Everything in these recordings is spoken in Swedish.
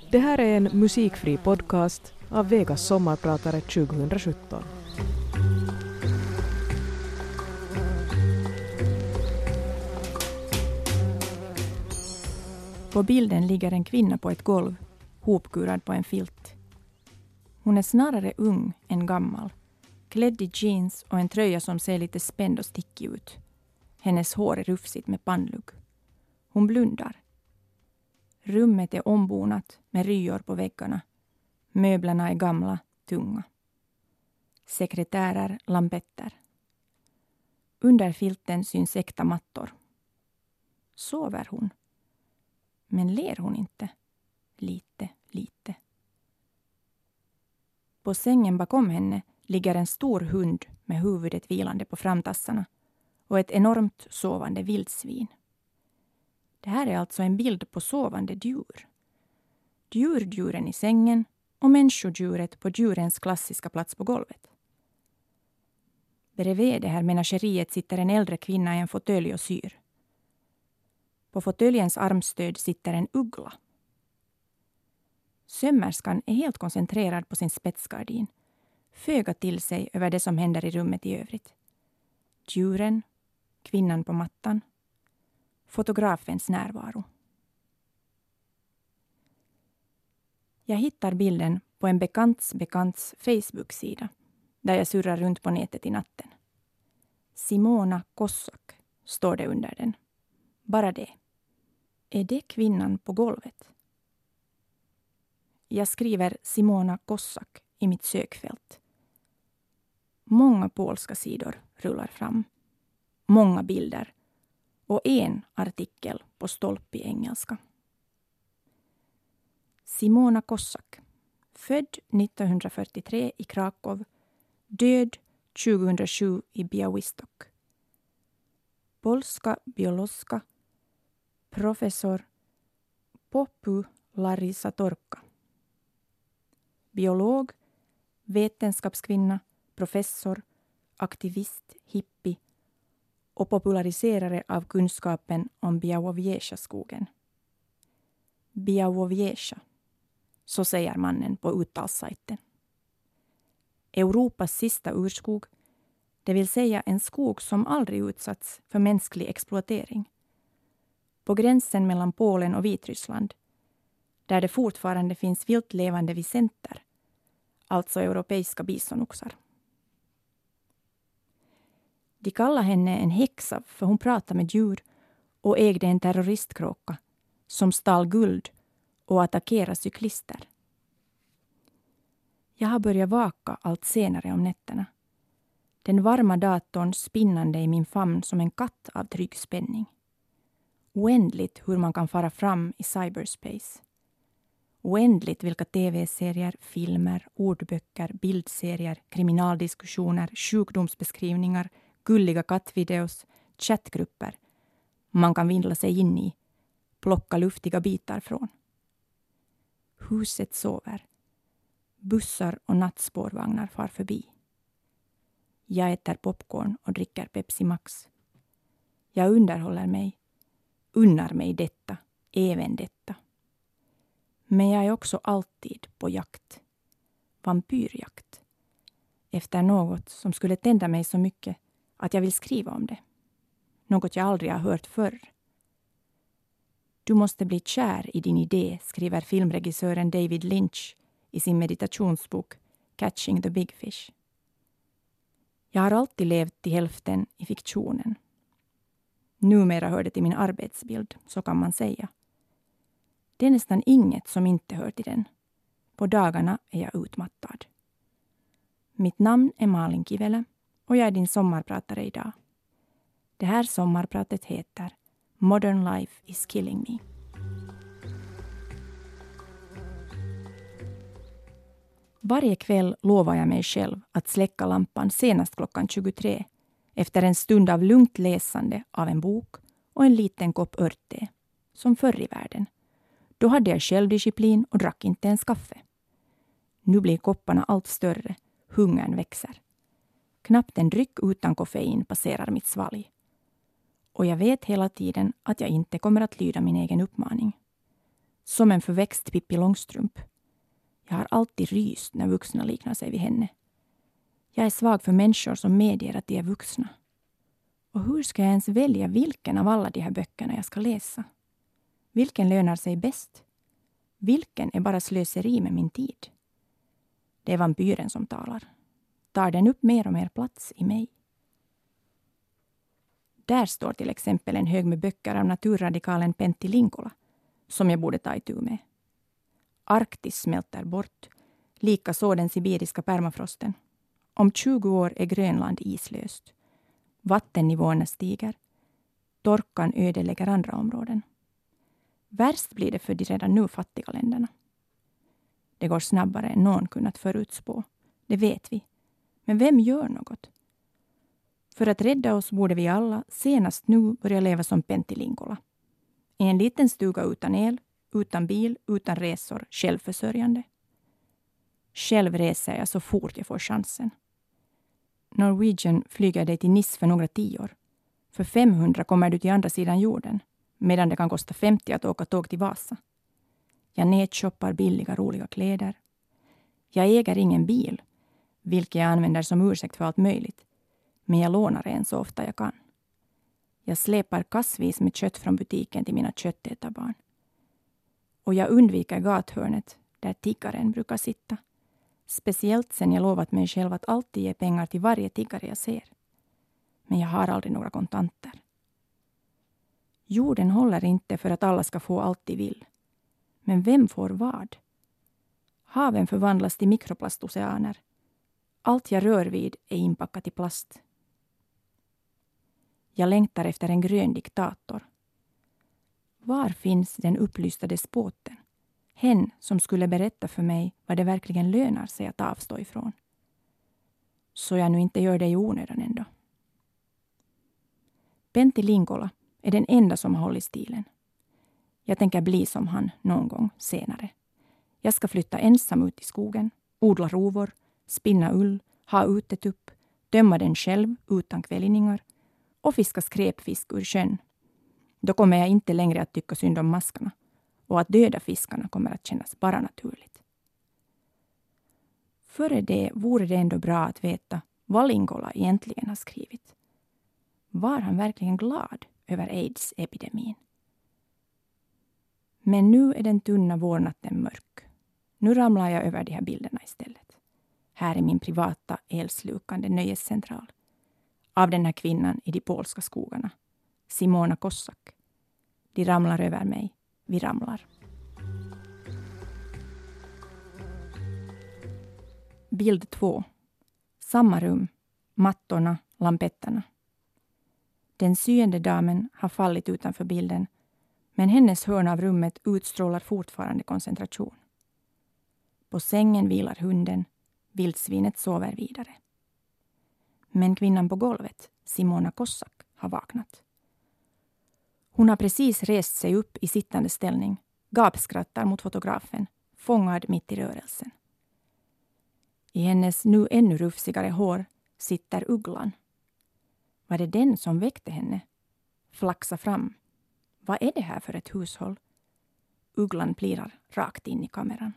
Det här är en musikfri podcast av Vegas sommarpratare 2017. På bilden ligger en kvinna på ett golv, hopkurad på en filt. Hon är snarare ung än gammal, klädd i jeans och en tröja som ser lite spänd och stickig ut. Hennes hår är rufsigt med pannlugg. Hon blundar. Rummet är ombonat med ryor på väggarna. Möblerna är gamla, tunga. Sekretärer, lampetter. Under filten syns äkta mattor. Sover hon? Men ler hon inte? Lite. På sängen bakom henne ligger en stor hund med huvudet vilande på framtassarna och ett enormt sovande vildsvin. Det här är alltså en bild på sovande djur. Djuren i sängen och människodjuret på djurens klassiska plats på golvet. Bredvid det här menageriet sitter en äldre kvinna i en fåtölj och syr. På fåtöljens armstöd sitter en uggla. Sömmerskan är helt koncentrerad på sin spetsgardin. Föga till sig över det som händer i rummet i övrigt. Djuren, kvinnan på mattan, fotografens närvaro. Jag hittar bilden på en bekants Facebook-sida där jag surrar runt på nätet i natten. Simona Kossak står det under den. Bara det. Är det kvinnan på golvet? Jag skriver Simona Kossak i mitt sökfält. Många polska sidor rullar fram. Många bilder. Och en artikel på stolp i engelska. Simona Kossak. Född 1943 i Krakow. Död 2007 i Białystok. Polska biolożka. Professor popularisatorka. Biolog, vetenskapskvinna, professor, aktivist, hippie och populariserare av kunskapen om Białowieża-skogen. Białowieża, så säger mannen på uttalssajten. Europas sista urskog, det vill säga en skog som aldrig utsatts för mänsklig exploatering. På gränsen mellan Polen och Vitryssland, där det fortfarande finns vilt levande vicenter, alltså europeiska bisonoxar. De kallar henne en häxa för hon pratar med djur och ägde en terroristkråka som stal guld och attackerade cyklister. Jag har börjat vaka allt senare om nätterna. Den varma datorn spinnande i min famn som en katt av trygg spänning. Oändligt hur man kan fara fram i cyberspace. Oändligt vilka tv-serier, filmer, ordböcker, bildserier, kriminaldiskussioner, sjukdomsbeskrivningar, gulliga kattvideos, chattgrupper man kan vindla sig in i, plocka luftiga bitar från. Huset sover. Bussar och nattspårvagnar far förbi. Jag äter popcorn och dricker Pepsi Max. Jag underhåller mig, unnar mig detta, även detta. Men jag är också alltid på jakt. Vampyrjakt. Efter något som skulle tända mig så mycket att jag vill skriva om det. Något jag aldrig har hört förr. Du måste bli kär i din idé, skriver filmregissören David Lynch i sin meditationsbok Catching the Big Fish. Jag har alltid levt till hälften i fiktionen. Numera hör det till min arbetsbild, så kan man säga. Det är nästan inget som inte hör till den. På dagarna är jag utmattad. Mitt namn är Malin Kivelä och jag är din sommarpratare idag. Det här sommarpratet heter Modern Life is Killing Me. Varje kväll lovar jag mig själv att släcka lampan senast klockan 23 efter en stund av lugnt läsande av en bok och en liten kopp örtte, som förr i världen. Då hade jag självdisciplin och drack inte ens kaffe. Nu blir kopparna allt större, hungern växer. Knappt en dryck utan koffein passerar mitt svalg. Och jag vet hela tiden att jag inte kommer att lyda min egen uppmaning. som en förväxt Pippi Långstrump. Jag har alltid ryst när vuxna liknar sig vid henne. Jag är svag för människor som medger att de är vuxna. Och hur ska jag ens välja vilken av alla de här böckerna jag ska läsa? Vilken lönar sig bäst? Vilken är bara slöseri med min tid? Det är vampyren som talar. Tar den upp mer och mer plats i mig? Där står till exempel en hög med böcker av naturradikalen Pentti Linkola, som jag borde ta itu med. Arktis smälter bort, likaså den sibiriska permafrosten. Om 20 år är Grönland islöst. Vattennivåerna stiger. Torkan ödelägger andra områden. Värst blir det för de redan nu fattiga länderna. Det går snabbare än någon kunnat förutspå. Det vet vi. Men vem gör något? För att rädda oss borde vi alla senast nu börja leva som Pentti Linkola. I en liten stuga utan el, utan bil, utan resor, självförsörjande. Själv reser jag så fort jag får chansen. Norwegian flyger dig till Nice för några 10 år. För 500 kommer du till andra sidan jorden, medan det kan kosta 50 att åka tåg till Vasa. Jag nätshoppar billiga, roliga kläder. Jag äger ingen bil, vilket jag använder som ursäkt för allt möjligt. Men jag lånar en så ofta jag kan. Jag släpar kassvis med kött från butiken till mina köttätarbarn. Och jag undviker gathörnet där tiggaren brukar sitta. Speciellt sen jag lovat mig själv att alltid ge pengar till varje tiggare jag ser. Men jag har aldrig några kontanter. Jorden håller inte för att alla ska få allt de vill. Men vem får vad? Haven förvandlas till mikroplastoceaner. Allt jag rör vid är inpackat i plast. Jag längtar efter en grön diktator. Var finns den upplysta despoten? Hen som skulle berätta för mig vad det verkligen lönar sig att avstå ifrån. Så jag nu inte gör det i onödan ändå. Pentti Linkola är den enda som har hållit stilen. Jag tänker bli som han någon gång senare. Jag ska flytta ensam ut i skogen, odla rovor, spinna ull, ha utetupp, döma den själv utan kvällningar och fiska skräpfisk ur sjön. Då kommer jag inte längre att tycka synd om maskarna och att döda fiskarna kommer att kännas bara naturligt. Före det vore det ändå bra att veta vad Linkola egentligen har skrivit. Var han verkligen glad över AIDS-epidemin? Men nu är den tunna vårnatten mörk. Nu ramlar jag över de här bilderna istället. Här är min privata elslukande nöjescentral. Av den här kvinnan i de polska skogarna. Simona Kossak. De ramlar över mig. Vi ramlar. Bild 2. Samma rum. Mattorna, lampetterna. Den syende damen har fallit utanför bilden, men hennes hörn av rummet utstrålar fortfarande koncentration. På sängen vilar hunden, vildsvinet sover vidare. Men kvinnan på golvet, Simona Kossak, har vaknat. Hon har precis rest sig upp i sittande ställning, gapskrattar mot fotografen, fångad mitt i rörelsen. I hennes nu ännu rufsigare hår sitter ugglan. Var det den som väckte henne? Flaxa fram. Vad är det här för ett hushåll? Ugglan plirar rakt in i kameran.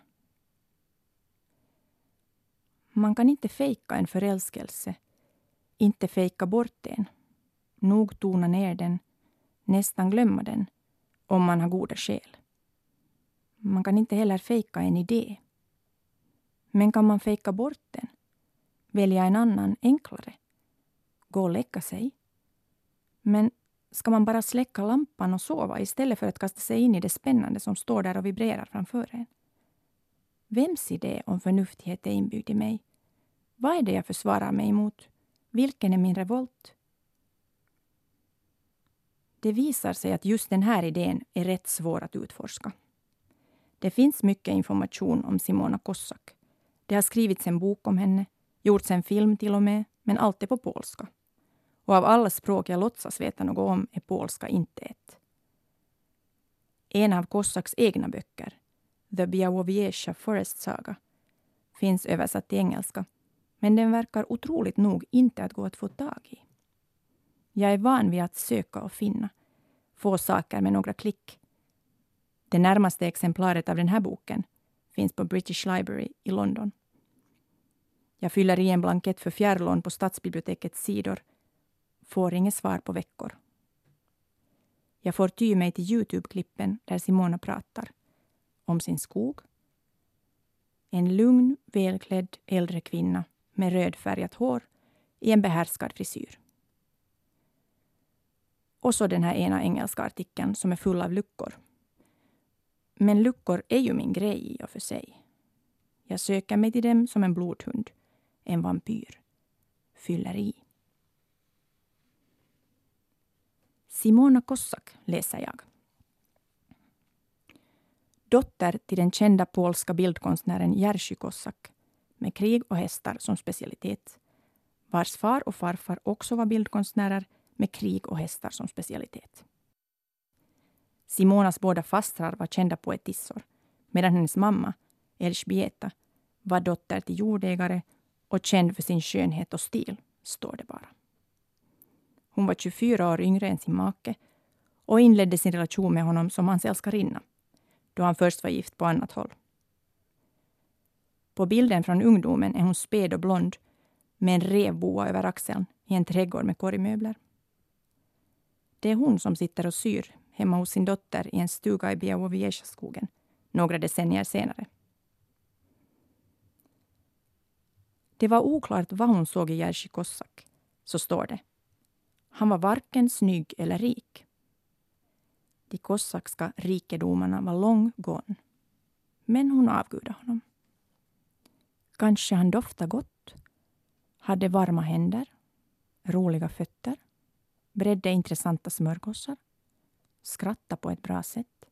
Man kan inte fejka en förälskelse. Inte fejka bort den. Nog tona ner den. Nästan glömma den. Om man har goda skäl. Man kan inte heller fejka en idé. Men kan man fejka bort den? Välja en annan, enklare? Gå och lägga sig? Men ska man bara släcka lampan och sova istället för att kasta sig in i det spännande som står där och vibrerar framför en? Vems idé om förnuftighet är inbyggd i mig? Vad är det jag försvarar mig emot? Vilken är min revolt? Det visar sig att just den här idén är rätt svår att utforska. Det finns mycket information om Simona Kossak. Det har skrivits en bok om henne, gjorts en film till och med, men allt är på polska. Och av alla språk jag låtsas veta något om är polska inte ett. En av Kossaks egna böcker, The Białowieża Forest Saga, finns översatt till engelska, men den verkar otroligt nog inte att gå att få tag i. Jag är van vid att söka och finna, få saker med några klick. Det närmaste exemplaret av den här boken finns på British Library i London. Jag fyller i en blankett för fjärrlån på stadsbibliotekets sidor. Får inget svar på veckor. Jag får ty mig till YouTube-klippen där Simona pratar. Om sin skog. En lugn, välklädd äldre kvinna med rödfärgat hår i en behärskad frisyr. Och så den här ena engelska artikeln som är full av luckor. Men luckor är ju min grej i och för sig. Jag söker mig till dem som en blodhund, en vampyr. Fyller i. Simona Kossak läser jag. Dotter till den kända polska bildkonstnären Jerzy Kossak med krig och hästar som specialitet. Vars far och farfar också var bildkonstnärer med krig och hästar som specialitet. Simonas båda fastrar var kända poetissor, medan hennes mamma, Elżbieta, var dotter till jordägare och känd för sin skönhet och stil, står det bara. Hon var 24 år yngre än sin make och inledde sin relation med honom som hans älskarinna, då han först var gift på annat håll. På bilden från ungdomen är hon späd och blond med en revboa över axeln i en trädgård med korgmöbler. Det är hon som sitter och syr hemma hos sin dotter i en stuga i Białowieża-skogen några decennier senare. Det var oklart vad hon såg i Jerzy Kossak, så står det. Han var varken snygg eller rik. De kossakska rikedomarna var long gone. Men hon avgudade honom. Kanske han doftade gott, hade varma händer, roliga fötter, bredde intressanta smörgåsar, skratta på ett bra sätt.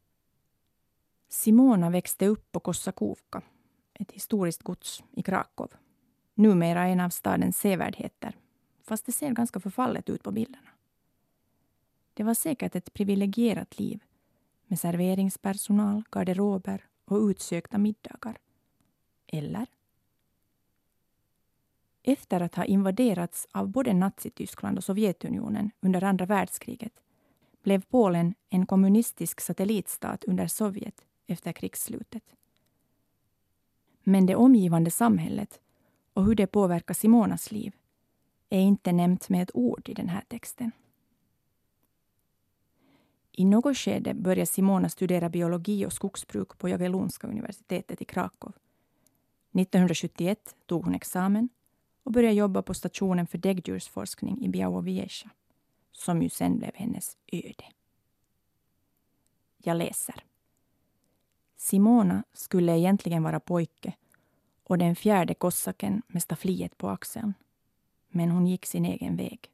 Simona växte upp på Kossakówka, ett historiskt gods i Krakow. Numera en av stadens sevärdheter, fast det ser ganska förfallet ut på bilderna. Det var säkert ett privilegierat liv med serveringspersonal, garderober och utsökta middagar. Eller? Efter att ha invaderats av både Nazityskland och Sovjetunionen under andra världskriget blev Polen en kommunistisk satellitstat under Sovjet efter krigsslutet. Men det omgivande samhället och hur det påverkar Simonas liv är inte nämnt med ett ord i den här texten. I något skede började Simona studera biologi och skogsbruk på Jagiellonska universitetet i Krakow. 1971 tog hon examen och började jobba på stationen för däggdjursforskning i Białowieża, som ju sen blev hennes öde. Jag läser. Simona skulle egentligen vara pojke och den fjärde kossaken med stafliet på axeln. Men hon gick sin egen väg.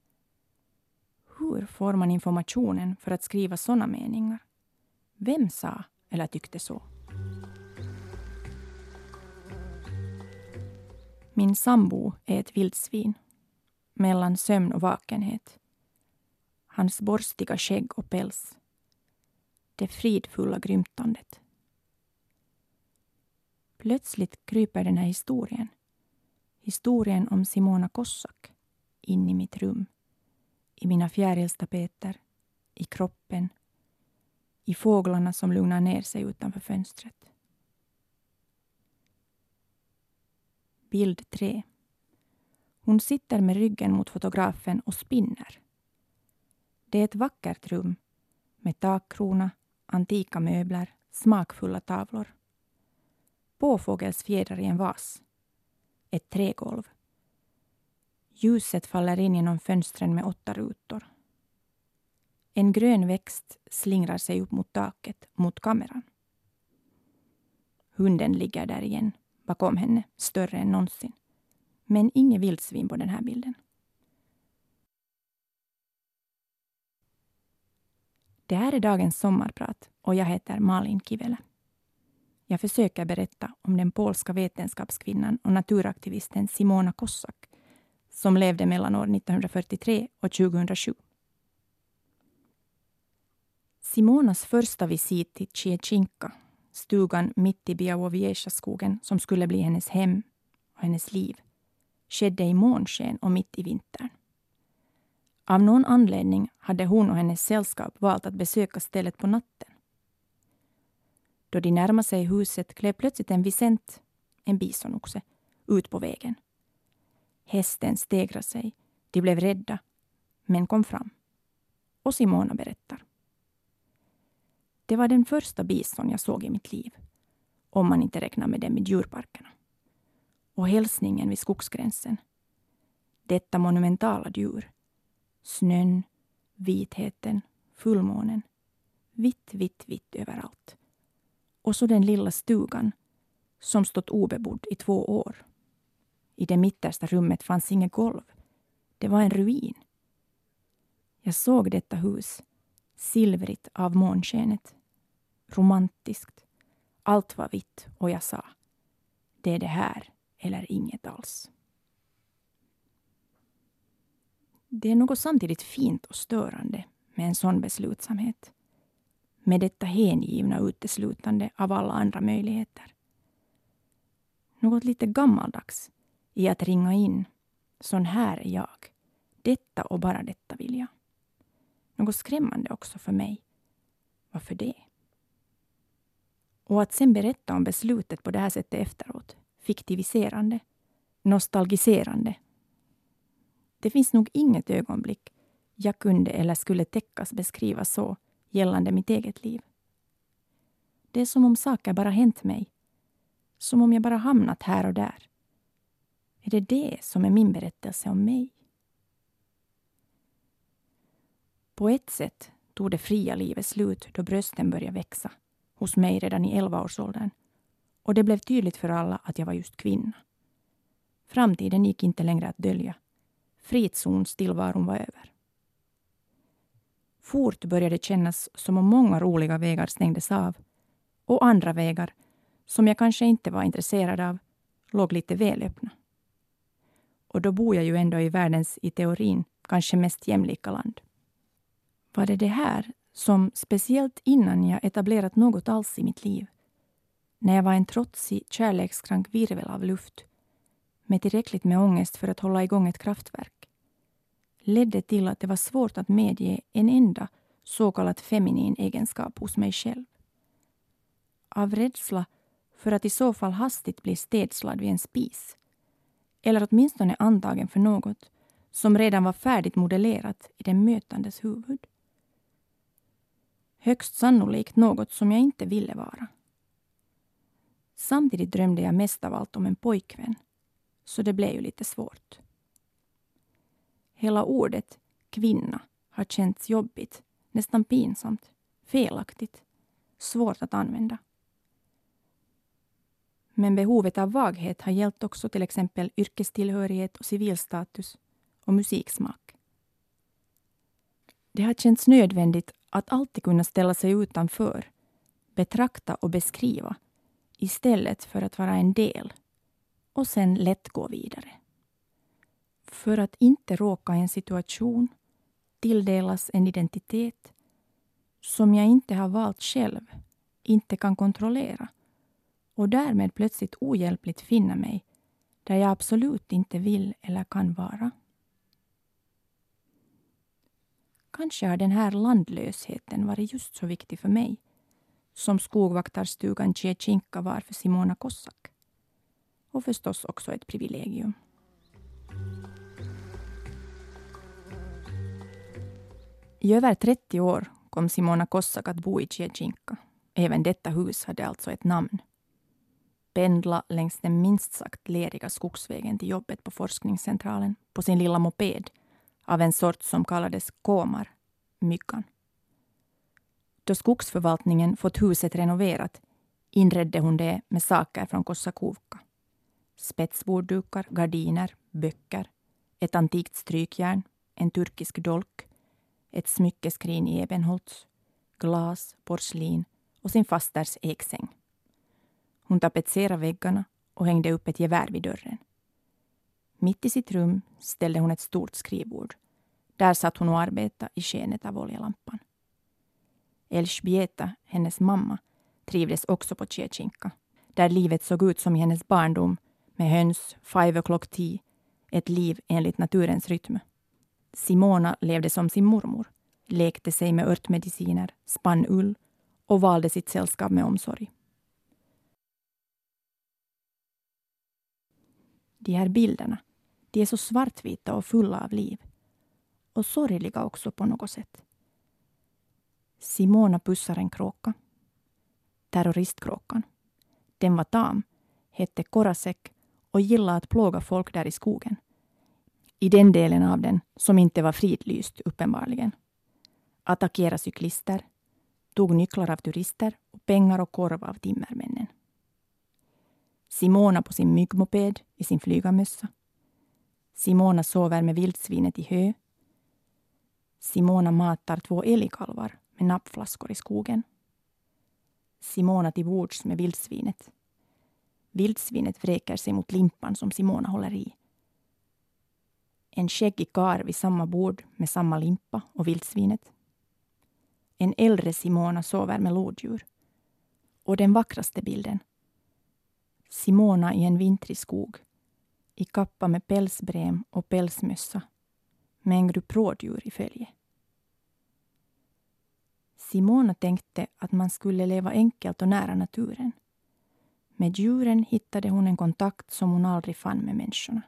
Hur får man informationen för att skriva sådana meningar? Vem sa eller tyckte så? Min sambo är ett vildsvin, mellan sömn och vakenhet. Hans borstiga skägg och päls. Det fridfulla grymtandet. Plötsligt kryper den här historien. Historien om Simona Kossak in i mitt rum. I mina fjärilstapeter, i kroppen, i fåglarna som lugnar ner sig utanför fönstret. Bild 3. Hon sitter med ryggen mot fotografen och spinner. Det är ett vackert rum med takkrona, antika möbler, smakfulla tavlor. Påfågelsfjädrar i en vas. Ett trägolv. Ljuset faller in genom fönstren med 8 rutor. En grön växt slingrar sig upp mot taket, mot kameran. Hunden ligger där igen, bakom henne, större än någonsin. Men inget vildsvin på den här bilden. Det här är dagens sommarprat och jag heter Malin Kivelä. Jag försöker berätta om den polska vetenskapskvinnan och naturaktivisten Simona Kossak som levde mellan år 1943 och 2007. Simonas första visit till Cieczinka, stugan mitt i Białowieża-skogen som skulle bli hennes hem och hennes liv, skedde i månsken och mitt i vintern. Av någon anledning hade hon och hennes sällskap valt att besöka stället på natten. Då de närmade sig huset klev plötsligt en Vicent, en bisonoxe, ut på vägen. Hästen stegrade sig. De blev rädda, men kom fram. Och Simona berättar. Det var den första bison jag såg i mitt liv, om man inte räknar med dem i djurparkerna. Och hälsningen vid skogsgränsen. Detta monumentala djur. Snön, vitheten, fullmånen. Vitt, vitt, vitt överallt. Och så den lilla stugan som stått obebodd i 2 år. I det mittersta rummet fanns inget golv. Det var en ruin. Jag såg detta hus, silvrigt av månskenet. Romantiskt. Allt var vitt och jag sa, det är det här eller inget alls. Det är något samtidigt fint och störande med en sån beslutsamhet. Med detta hängivna uteslutande av alla andra möjligheter. Något lite gammaldags i att ringa in. Sån här är jag. Detta och bara detta vill jag. Något skrämmande också för mig. Varför det? Och att sen berätta om beslutet på det här sättet efteråt. Fiktiviserande. Nostalgiserande. Det finns nog inget ögonblick jag kunde eller skulle täckas beskriva så gällande mitt eget liv. Det är som om saker bara hänt mig. Som om jag bara hamnat här och där. Är det det som är min berättelse om mig? På ett sätt tog det fria livet slut då brösten började växa. Hos mig redan i 11-årsåldern. Och det blev tydligt för alla att jag var just kvinna. Framtiden gick inte längre att dölja. Frizonstillvaron var över. Fort började det kännas som om många roliga vägar stängdes av. Och andra vägar, som jag kanske inte var intresserad av, låg lite väl öppna. Och då bor jag ju ändå i världens, i teorin, kanske mest jämlika land. Var det här som, speciellt innan jag etablerat något alls i mitt liv, när jag var en trotsig, kärlekskrank virvel av luft, med tillräckligt med ångest för att hålla igång ett kraftverk, ledde till att det var svårt att medge en enda så kallad feminin egenskap hos mig själv. Av rädsla för att i så fall hastigt bli städslad vid en spis, eller åtminstone antagen för något som redan var färdigt modellerat i den mötandes huvud. Högst sannolikt något som jag inte ville vara. Samtidigt drömde jag mest av allt om en pojkvän, så det blev ju lite svårt. Hela ordet kvinna har känts jobbigt, nästan pinsamt, felaktigt, svårt att använda. Men behovet av vaghet har gällt också till exempel yrkestillhörighet och civilstatus och musiksmak. Det har känts nödvändigt att alltid kunna ställa sig utanför, betrakta och beskriva istället för att vara en del och sen lätt gå vidare. För att inte råka i en situation, tilldelas en identitet som jag inte har valt själv, inte kan kontrollera och därmed plötsligt ohjälpligt finna mig där jag absolut inte vill eller kan vara. Kanske har den här landlösheten varit just så viktig för mig som skogvaktarstugan Ciechinka var för Simona Kossak. Och förstås också ett privilegium. I över 30 år kom Simona Kossak att bo i Ciechinka. Även detta hus hade alltså ett namn. Pendla längs den minst sagt lediga skogsvägen till jobbet på forskningscentralen på sin lilla moped av en sort som kallades komar, myggan. Då skogsförvaltningen fått huset renoverat inredde hon det med saker från Kossakovka. Spetsborddukar, gardiner, böcker, ett antikt strykjärn, en turkisk dolk, ett smyckeskrin i ebenholts, glas, porslin och sin fasters eksäng. Hon tapetserade väggarna och hängde upp ett gevär vid dörren. Mitt i sitt rum ställde hon ett stort skrivbord. Där satt hon och arbetade i skenet av oljelampan. Elżbieta, hennes mamma, trivdes också på Ciechinka, där livet såg ut som i hennes barndom med höns, 5 o'clock tea, ett liv enligt naturens rytm. Simona levde som sin mormor, lekte sig med örtmediciner, spann ull och valde sitt sällskap med omsorg. De här bilderna, de är så svartvita och fulla av liv. Och sorgliga också på något sätt. Simona pussar en kråka. Terroristkråkan. Den var tam, hette Korasek och gillade att plåga folk där i skogen. I den delen av den som inte var fridlyst uppenbarligen. Attackera cyklister, tog nycklar av turister och pengar och korv av timmermännen. Simona på sin myggmoped i sin flygamössa. Simona sover med vildsvinet i hö. Simona matar 2 älgkalvar med nappflaskor i skogen. Simona till bords med vildsvinet. Vildsvinet vräker sig mot limpan som Simona håller i. En skäggig karl vid samma bord med samma limpa och vildsvinet. En äldre Simona sover med lodjur. Och den vackraste bilden. Simona i en vintrig skog. I kappa med pälsbrem och pälsmössa. Med en grupp rådjur i följe. Simona tänkte att man skulle leva enkelt och nära naturen. Med djuren hittade hon en kontakt som hon aldrig fann med människorna.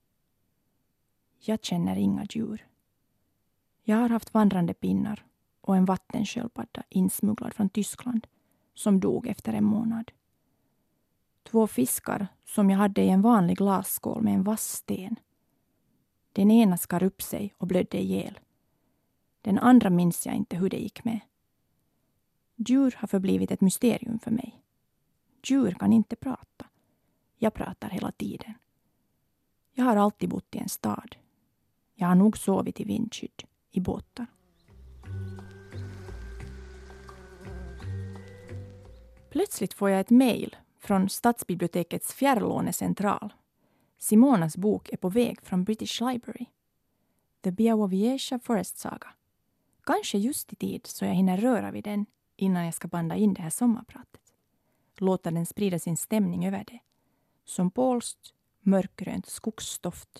Jag känner inga djur. Jag har haft vandrande pinnar och en vattensköldpadda insmugglad från Tyskland som dog efter 1 månad. 2 fiskar som jag hade i en vanlig glasskål med en vass sten. Den ena skar upp sig och blödde ihjäl. Den andra minns jag inte hur det gick med. Djur har förblivit ett mysterium för mig. Djur kan inte prata. Jag pratar hela tiden. Jag har alltid bott i en stad. Jag har nog sovit i vindskydd, i båtar. Plötsligt får jag ett mejl från Stadsbibliotekets fjärrlånecentral. Simonas bok är på väg från British Library. The Białowieża Forest Saga. Kanske just i tid så jag hinner röra vid den innan jag ska banda in det här sommarpratet. Låta den sprida sin stämning över det. Som polskt, mörkgrönt skogsstoft.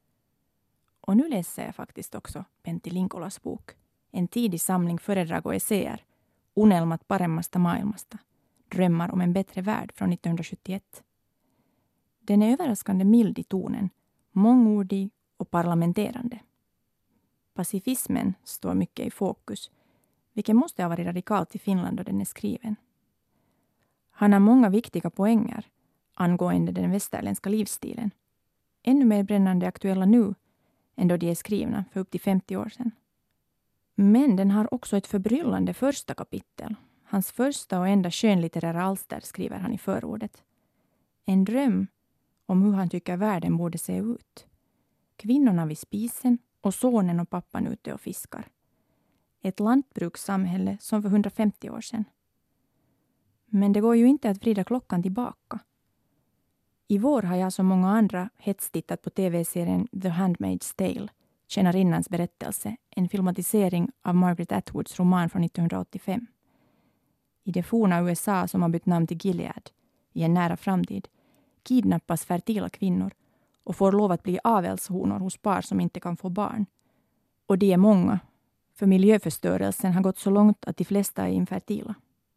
Och nu läser jag faktiskt också Pentti Linkolas bok. En tidig samling föredrag och essäer. Unelmat paremmasta maailmasta. Drömmar om en bättre värld från 1971. Den är överraskande mild i tonen. Mångordig och parlamenterande. Pacifismen står mycket i fokus. Vilket måste ha varit radikalt i Finland då den är skriven. Han har många viktiga poänger angående den västerländska livsstilen. Ännu mer brännande aktuella nu än då de är skrivna för upp till 50 år sedan. Men den har också ett förbryllande första kapitel. Hans första och enda skönlitterära alster skriver han i förordet. En dröm om hur han tycker världen borde se ut. Kvinnorna vid spisen och sonen och pappan ute och fiskar. Ett lantbrukssamhälle som för 150 år sedan. Men det går ju inte att vrida klockan tillbaka. I vår har jag som många andra hetstittat på tv-serien The Handmaid's Tale, tjänarinnans berättelse, en filmatisering av Margaret Atwoods roman från 1985. I det forna USA som har bytt namn till Gilead, i en nära framtid, kidnappas fertila kvinnor och får lov att bli avelshonor hos par som inte kan få barn. Och de är många, för miljöförstörelsen har gått så långt att de flesta är infertila.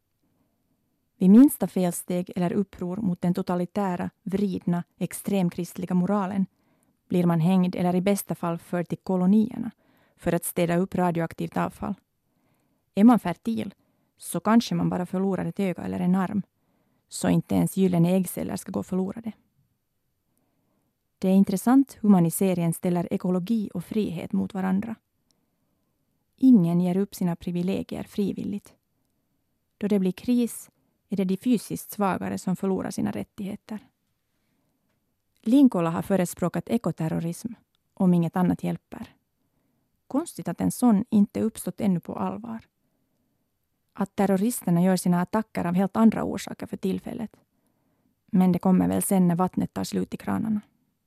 Vid minsta felsteg eller uppror mot den totalitära, vridna, extremkristliga moralen blir man hängd eller i bästa fall förd till kolonierna för att städa upp radioaktivt avfall. Är man fertil så kanske man bara förlorar ett öga eller en arm, så inte ens gyllene äggceller ska gå förlorade. Det är intressant hur man i serien ställer ekologi och frihet mot varandra. Ingen ger upp sina privilegier frivilligt. Då det blir kris är det de fysiskt svagare som förlorar sina rättigheter. Linkola har förespråkat ekoterrorism om inget annat hjälper. Konstigt att en sån inte uppstått ännu på allvar. Att terroristerna gör sina attacker av helt andra orsaker för tillfället. Men det kommer väl sen när vattnet tar slut i kranarna.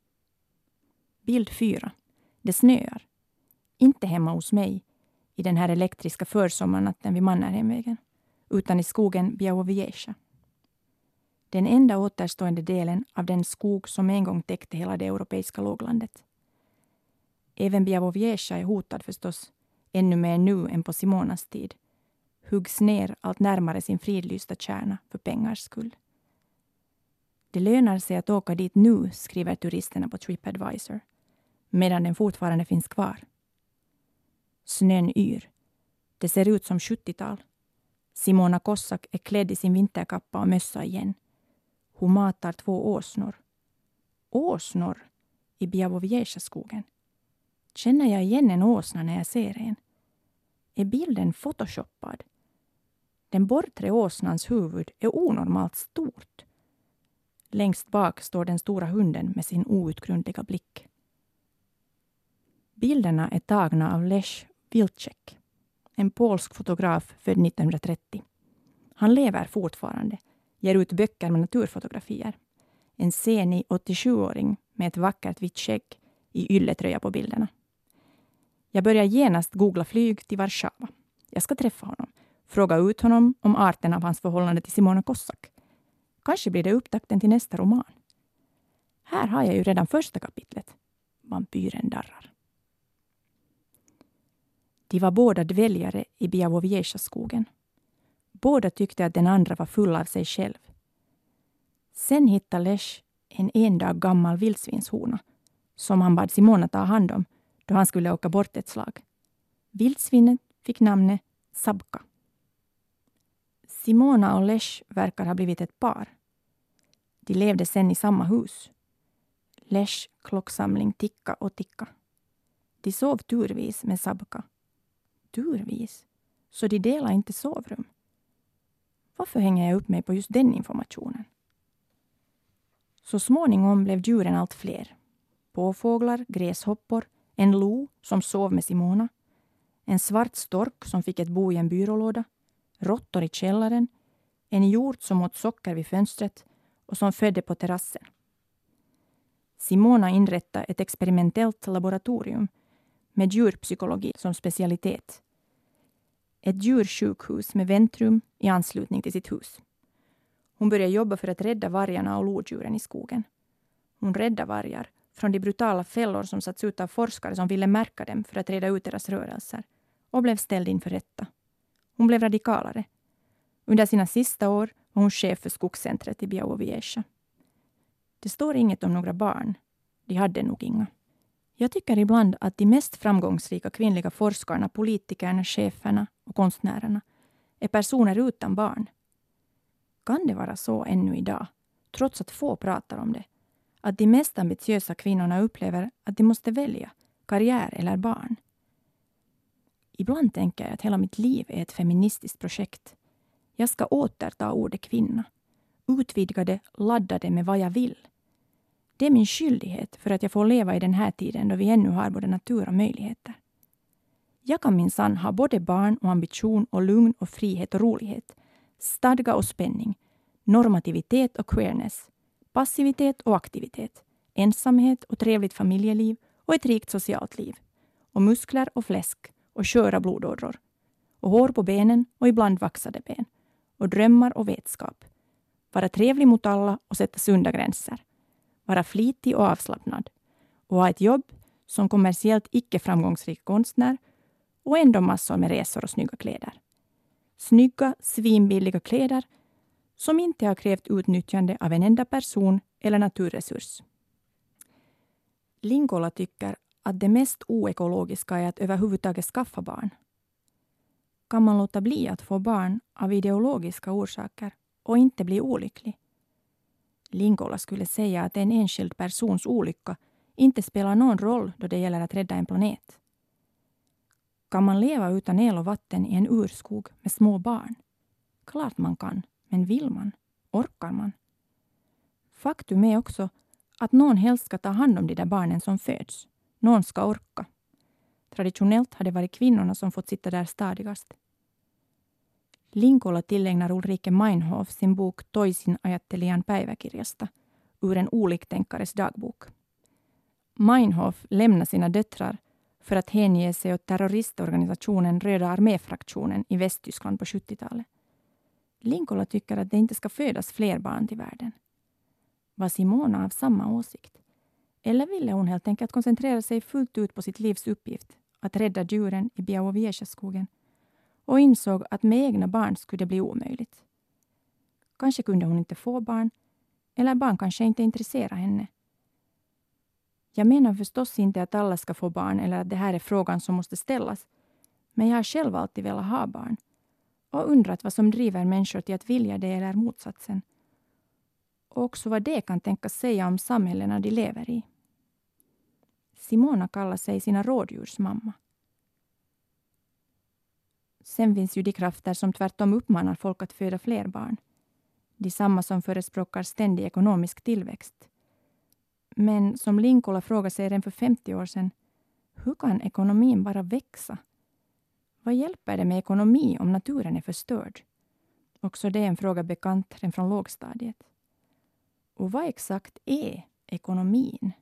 Bild 4. Det snöar. Inte hemma hos mig i den här elektriska försommarnatten vid Mannerheimvägen, utan i skogen Białowieża. Den enda återstående delen av den skog som en gång täckte hela det europeiska låglandet. Även Białowieża är hotad förstås, ännu mer nu än på Simonas tid. Huggs ner allt närmare sin fridlysta kärna för pengars skull. Det lönar sig att åka dit nu, skriver turisterna på TripAdvisor, medan den fortfarande finns kvar. Snön yr. Det ser ut som 70-tal. Simona Kossak är klädd i sin vinterkappa och mössa igen. Hon matar 2 åsnor. Åsnor i Białowieża-skogen. Känner jag igen en åsna när jag ser en? Är bilden photoshoppad? Den bortre åsnans huvud är onormalt stort. Längst bak står den stora hunden med sin outgrundliga blick. Bilderna är tagna av Lech Wilczek, en polsk fotograf född 1930. Han lever fortfarande, ger ut böcker med naturfotografier. En senig 87-åring med ett vackert vitt skägg i ylletröja på bilderna. Jag börjar genast googla flyg till Warszawa. Jag ska träffa honom, fråga ut honom om arten av hans förhållande till Simona Kossak. Kanske blir det upptakten till nästa roman. Här har jag ju redan första kapitlet. Vampyren darrar. De var båda dväljare i Białowieża-skogen. Båda tyckte att den andra var full av sig själv. Sen hittade Lech en dag gammal vildsvinshona som han bad Simona ta hand om då han skulle åka bort ett slag. Vildsvinet fick namnet Sabka. Simona och Lech verkar ha blivit ett par. De levde sen i samma hus. Lech klocksamling ticka och ticka. De sov turvis med Sabka. Turvis? Så de delar inte sovrum. Varför hänger jag upp mig på just den informationen? Så småningom blev djuren allt fler. Påfåglar, gräshoppor, en lo som sov med Simona, en svart stork som fick ett bo i en byrålåda, råttor i källaren, en hjort som åt socker vid fönstret och som födde på terrassen. Simona inrättade ett experimentellt laboratorium med djurpsykologi som specialitet. Ett djursjukhus med väntrum i anslutning till sitt hus. Hon började jobba för att rädda vargarna och lodjuren i skogen. Hon räddade vargar från de brutala fällor som satts ut av forskare som ville märka dem för att reda ut deras rörelser och blev ställd inför rätta. Hon blev radikalare. Under sina sista år var hon chef för skogscentret i Białowieża. Det står inget om några barn. De hade nog inga. Jag tycker ibland att de mest framgångsrika kvinnliga forskarna, politikerna, cheferna och konstnärerna är personer utan barn. Kan det vara så ännu idag, trots att få pratar om det, att de mest ambitiösa kvinnorna upplever att de måste välja karriär eller barn? Ibland tänker jag att hela mitt liv är ett feministiskt projekt. Jag ska återta ordet kvinna, utvidga det, ladda det med vad jag vill. Det är min skyldighet för att jag får leva i den här tiden då vi ännu har både natur och möjligheter. Jag kan minsann ha både barn och ambition och lugn och frihet och rolighet, stadga och spänning, normativitet och queerness, passivitet och aktivitet, ensamhet och trevligt familjeliv och ett rikt socialt liv, och muskler och fläsk och sköra blodådror, och hår på benen och ibland vaxade ben, och drömmar och vetskap, vara trevlig mot alla och sätta sunda gränser, vara flitig och avslappnad, och ha ett jobb som kommersiellt icke framgångsrik konstnär och ändå massor med resor och snygga kläder. Snygga, svinbilliga kläder som inte har krävt utnyttjande av en enda person eller naturresurs. Linkola tycker att det mest oekologiska är att överhuvudtaget skaffa barn. Kan man låta bli att få barn av ideologiska orsaker och inte bli olycklig? Linkola skulle säga att en enskild persons olycka inte spelar någon roll då det gäller att rädda en planet. Kan man leva utan el och vatten i en urskog med små barn? Klart man kan, men vill man? Orkar man? Faktum är också att någon helst ska ta hand om de där barnen som föds. Någon ska orka. Traditionellt har det varit kvinnorna som fått sitta där stadigast. Linkola tillägnar Ulrike Meinhof sin bok Toisin ajattelijan päiväkirjasta ur en oliktänkares dagbok. Meinhof lämnar sina döttrar för att hänge sig åt terroristorganisationen Röda arméfraktionen i Västtyskland på 70-talet. Linkola tycker att det inte ska födas fler barn till världen. Var Simona av samma åsikt? Eller ville hon helt enkelt koncentrera sig fullt ut på sitt livs uppgift, att rädda djuren i Białowieża-skogen, och insåg att med egna barn skulle det bli omöjligt. Kanske kunde hon inte få barn, Eller barn kanske inte intresserar henne. Jag menar förstås inte att alla ska få barn eller att det här är frågan som måste ställas. Men jag har själv alltid velat ha barn. Och undrat vad som driver människor till att vilja det eller motsatsen. Och också vad det kan tänkas säga om samhällena de lever i. Simona kallar sig sina rådjursmamma. Sen finns ju de krafter som tvärtom uppmanar folk att föda fler barn. De samma som förespråkar ständig ekonomisk tillväxt. Men som Linkola frågade sig redan för 50 år sedan, hur kan ekonomin bara växa? Vad hjälper det med ekonomi om naturen är förstörd? Också det är en fråga bekant redan från lågstadiet. Och vad exakt är ekonomin?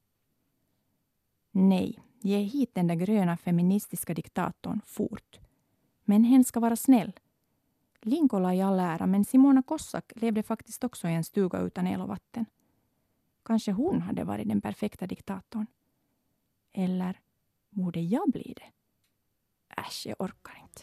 Nej, ge hit den där gröna feministiska diktatorn fort. Men hen ska vara snäll. Linkola i all ära, men Simona Kossak levde faktiskt också i en stuga utan el och vatten. Kanske hon hade varit den perfekta diktatorn. Eller borde jag bli det? Äsch, jag orkar inte.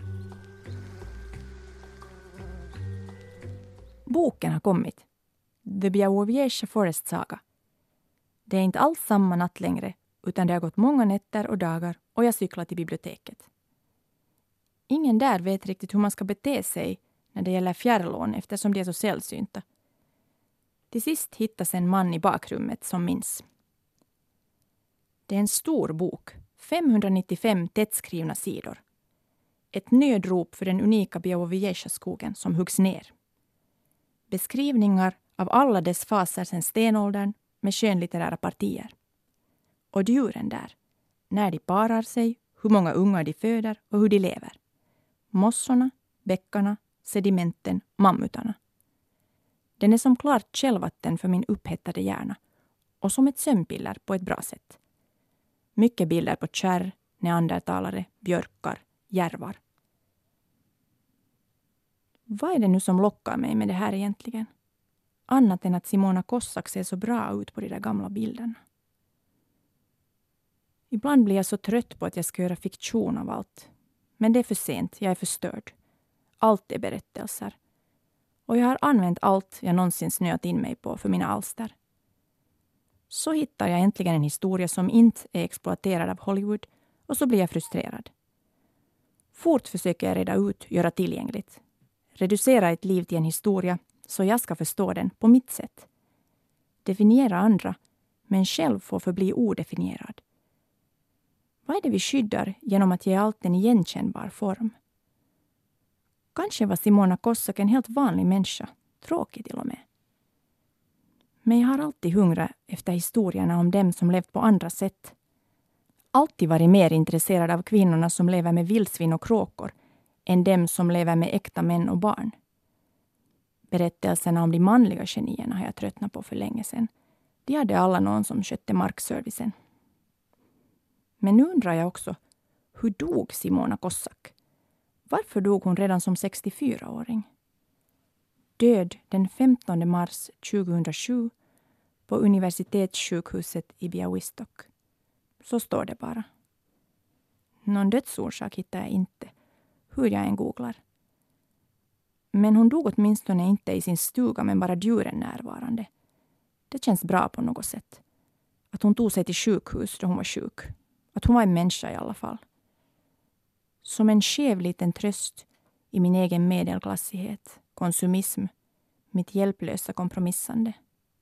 Boken har kommit. The Białowieża Forest Saga. Det är inte alls samma natt längre, utan det har gått många nätter och dagar och jag cyklar till biblioteket. Ingen där vet riktigt hur man ska bete sig när det gäller fjärrlån eftersom de är så sällsynta. Till sist hittas en man i bakrummet som minns. Det är en stor bok, 595 tättskrivna sidor. Ett nödrop för den unika Białowieża-skogen som huggs ner. Beskrivningar av alla dess faser sedan stenåldern med skönlitterära partier. Och djuren där, när de parar sig, hur många ungar de föder och hur de lever. Mossorna, bäckarna, sedimenten, mammutarna. Den är som klart källvatten för min upphettade hjärna och som ett sömnpiller på ett bra sätt. Mycket bilder på kärr, neandertalare, björkar, järvar. Vad är det nu som lockar mig med det här egentligen? Annat än att Simona Kossak ser så bra ut på de där gamla bilderna. Ibland blir jag så trött på att jag ska göra fiktion av allt. Men det är för sent, jag är förstörd. Allt är berättelser. Och jag har använt allt jag någonsin snöat in mig på för mina alster. Så hittar jag äntligen en historia som inte är exploaterad av Hollywood och så blir jag frustrerad. Fort försöker jag reda ut, göra tillgängligt. Reducera ett liv till en historia så jag ska förstå den på mitt sätt. Definiera andra, men själv få förbli odefinierad. Vad är det vi skyddar genom att ge allt en igenkännbar form? Kanske var Simona Kossak en helt vanlig människa, tråkig till och med. Men jag har alltid hungrat efter historierna om dem som levt på andra sätt. Alltid varit mer intresserad av kvinnorna som lever med vildsvin och kråkor än dem som lever med äkta män och barn. Berättelserna om de manliga genierna har jag tröttnat på för länge sedan. De hade alla någon som skötte markservicen. Men nu undrar jag också, hur dog Simona Kossak? Varför dog hon redan som 64-åring? Död den 15 mars 2007 på universitetssjukhuset i Białystok. Så står det bara. Någon dödsorsak hittar jag inte, hur jag än googlar. Men hon dog åtminstone inte i sin stuga men bara djuren närvarande. Det känns bra på något sätt. Att hon tog sig till sjukhus då hon var sjuk. Att hon var en människa i alla fall. Som en skev liten tröst i min egen medelklassighet, konsumism, mitt hjälplösa kompromissande.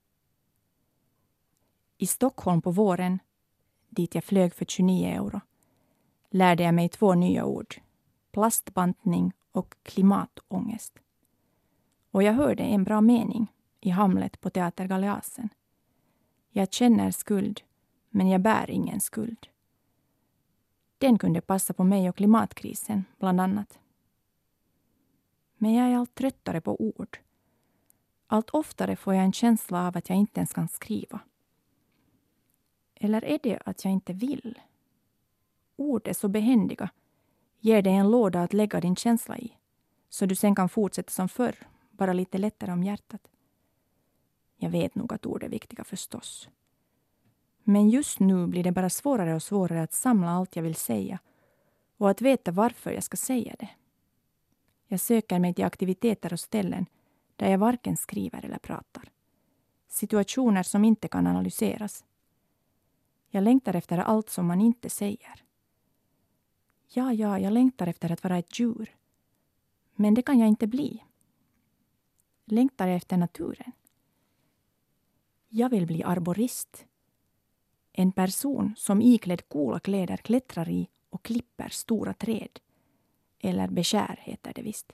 I Stockholm på våren, dit jag flög för 29 euro, lärde jag mig 2 nya ord. Plastbantning och klimatångest. Och jag hörde en bra mening i Hamlet på Teater Galeasen. Jag känner skuld, men jag bär ingen skuld. Den kunde passa på mig och klimatkrisen, bland annat. Men jag är allt tröttare på ord. Allt oftare får jag en känsla av att jag inte ens kan skriva. Eller är det att jag inte vill? Ord är så behändiga. Ger dig en låda att lägga din känsla i. Så du sen kan fortsätta som förr, bara lite lättare om hjärtat. Jag vet nog att ord är viktiga förstås. Men just nu blir det bara svårare och svårare att samla allt jag vill säga. Och att veta varför jag ska säga det. Jag söker mig till aktiviteter och ställen där jag varken skriver eller pratar. Situationer som inte kan analyseras. Jag längtar efter allt som man inte säger. Ja, jag längtar efter att vara ett djur. Men det kan jag inte bli. Längtar jag efter naturen? Jag vill bli arborist. En person som iklädd coola kläder klättrar i och klipper stora träd. Eller beskär heter det visst.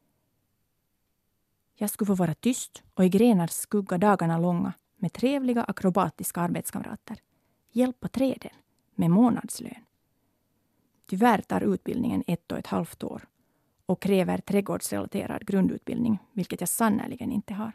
Jag skulle få vara tyst och i grenars skugga dagarna långa med trevliga akrobatiska arbetskamrater. Hjälpa träden med månadslön. Tyvärr tar utbildningen 1,5 år och kräver trädgårdsrelaterad grundutbildning, vilket jag sannoliken inte har.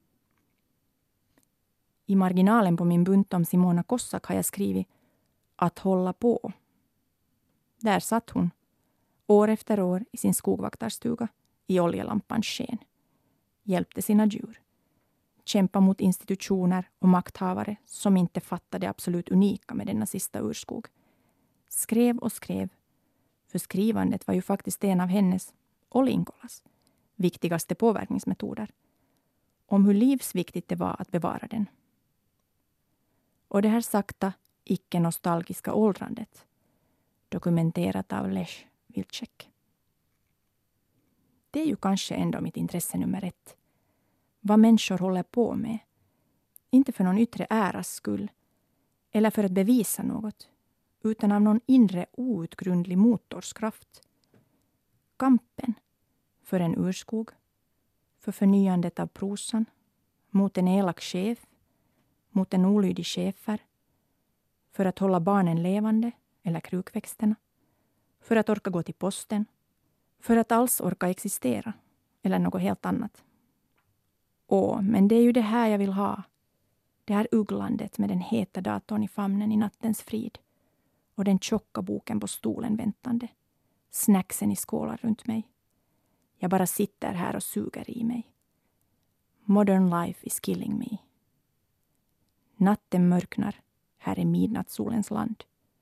I marginalen på min bunt om Simona Kossak har jag skrivit att hålla på. Där satt hon, år efter år i sin skogvaktarstuga i oljelampans sken. Hjälpte sina djur. Kämpa mot institutioner och makthavare som inte fattade det absolut unika med denna sista urskog. Skrev och skrev. För skrivandet var ju faktiskt en av hennes, och Linkolas, viktigaste påverkningsmetoder. Om hur livsviktigt det var att bevara den. Och det här sakta, icke-nostalgiska åldrandet. Dokumenterat av Lech Wilczek. Det är ju kanske ändå mitt intresse nummer 1. Vad människor håller på med. Inte för någon yttre äras skull. Eller för att bevisa något. Utan av någon inre outgrundlig motorskraft. Kampen. För en urskog. För förnyandet av prosan. Mot en elak chef. Mot en olydig chefer. För att hålla barnen levande. Eller krukväxterna. För att orka gå till posten. För att alls orka existera. Eller något helt annat. Men det är ju det här jag vill ha. Det här ugglandet med den heta datorn i famnen i nattens frid. Och den tjocka boken på stolen väntande. Snacksen i skålar runt mig. Jag bara sitter här och suger i mig. Modern life is killing me. Natten mörknar här i midnattssolens land.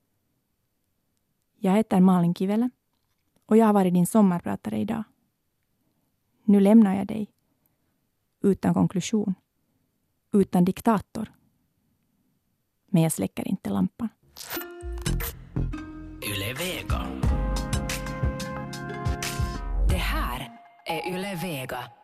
Jag heter Malin Kivelä och jag har varit din sommarpratare idag. Nu lämnar jag dig. Utan konklusion. Utan diktator. Men jag släcker inte lampan. Yle Vega. Det här är Yle Vega.